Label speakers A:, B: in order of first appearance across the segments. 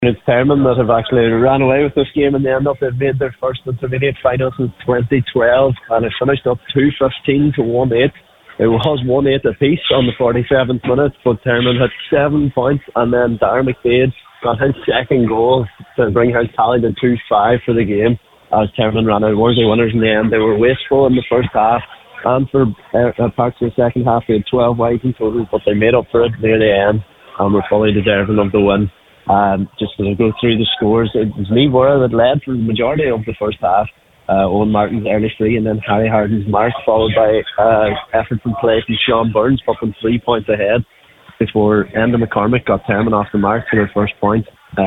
A: It's Termon that have actually ran away with this game in the end up. They've made their first intermediate final since 2012 and it finished up 2-15 to 1-8. It was 1-8 apiece on the 47th minute, but Termon had 7 points and then Darragh McDaid got his second goal to bring his tally to 2-5 for the game as Termon ran out worthy winners in the end. They were wasteful in the first half and for parts of the second half they had 12 wides in total, but they made up for it near the end and were fully deserving of the win. Just as I go through the scores, it was Leigh-Worra that led for the majority of the first half. Owen Martin's early free and then Harry Harden's mark, followed by effort from play from Sean Burns, put them 3 points ahead before Enda McCormick got Termon off the mark for their first point.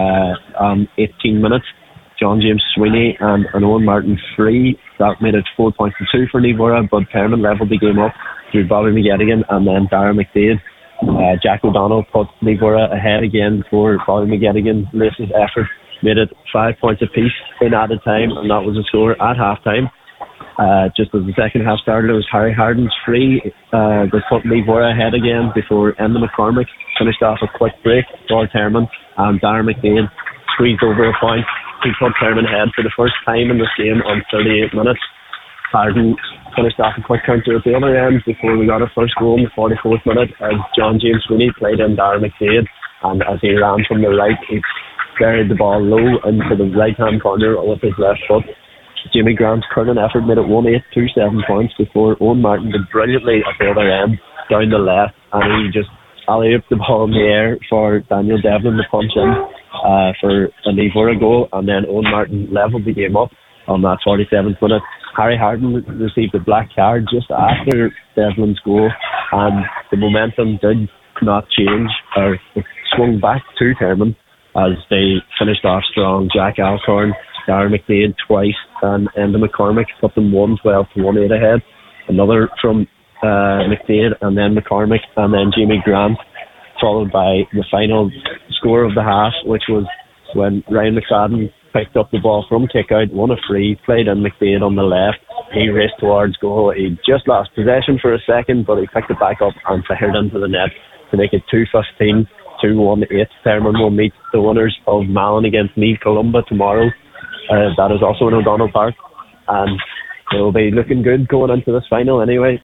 A: 18 minutes, John James Sweeney and an Owen Martin free. That made it 4 points to 2 for Leigh-Worra, but Termon levelled the game up through Bobby McGettigan and then Darragh McDaid. Jack O'Donnell put Leigh-Worra ahead again before Bobby McGettigan raced his effort, made it 5 points apiece in added time, and that was the score at half time. Just as the second half started, it was Harry Harden's free that put Leigh-Worra ahead again before Enda McCormick finished off a quick break for Termon, and Darragh McDaid squeezed over a point. He put Termon ahead for the first time in this game on 38 minutes. Harden finished off a quick counter at the other end before we got our first goal in the 44th minute as John James Sweeney played in Darragh McDaid, and as he ran from the right he buried the ball low into the right hand corner with his left foot. Jimmy Grant's curling effort made it 1-8 to 7 points before Owen Martin did brilliantly at the other end down the left, and he just alley-ooped the ball in the air for Daniel Devlin to punch in for a Leigh-Worra goal, and then Owen Martin levelled the game up on that 47th minute. Harry Harden received a black card just after Devlin's goal, and the momentum did not change, or it swung back to Termon as they finished off strong. Jack Alcorn, Darragh McDaid twice, and Enda McCormick put them 1-12 to 1-8 ahead. Another from McDaid, and then McCormick, and then Jamie Grant, followed by the final score of the half, which was when Ryan McFadden picked up the ball from kick out, won a free, played in McDaid on the left. He raced towards goal. He just lost possession for a second, but he picked it back up and fired into the net to make it 2-15 to 1-8. Termon will meet the winners of Malin against Meath Columba tomorrow. That is also in O'Donnell Park, and they will be looking good going into this final anyway.